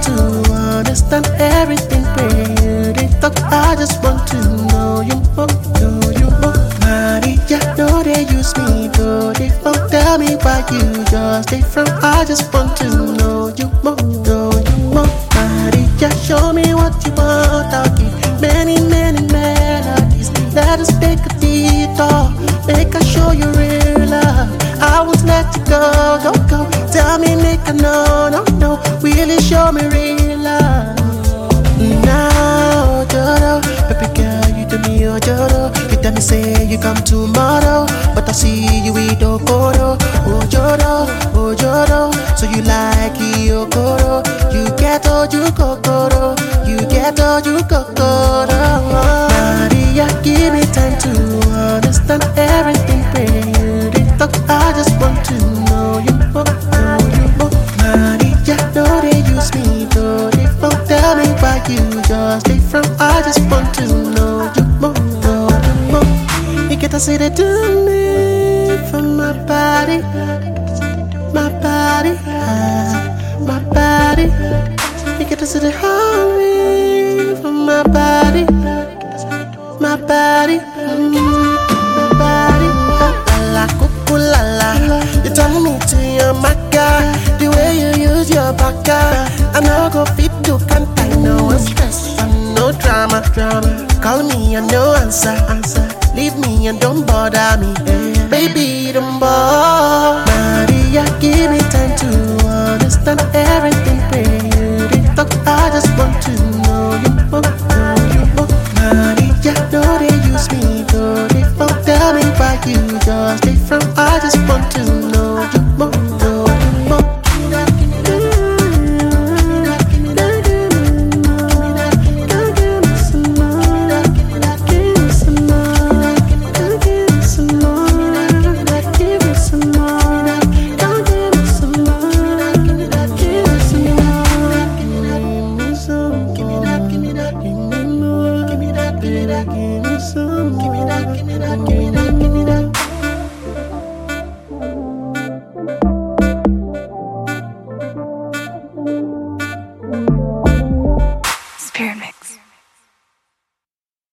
want to understand everything, baby. They talk, I just want to know you more, know you more. Maria, know they use me, but they won't tell me why you just stay from. I just want to know you more, know you more. Maria, show me what you want. I'll give many, many melodies. Let us take a detour, make I show you real love. I won't let you go, go, go. Tell me, make I know, no, no. Really show me real love. Now, Joro, baby girl, you do me, oh Joro. You tell me say you come tomorrow, but I see you with Okoro. Oh Joro, oh Joro. So you like Okoro? You get all you kokoro. You get all you kokoro. Maria, give me time to understand everything, baby. Talk, I just want to know you more, know you more. Maria, know they use me, though they won't tell me why you just stay from. I just want to know you more, know you more. You get to see they do me for my body, my body, my body. You get to see they hold me for my body, my body, my body. La la la, you turn me to your maca. The way you use your baka, I know go fit to can't I know stress and no drama, drama. Call me and no answer, answer. Leave me and don't bother me, baby, don't bother. Maria, give me time to understand everything, baby. Talk, I just want to know you more, know you more. Maria, know they use me, though they won't tell me why you just stay from. I just want to know you more.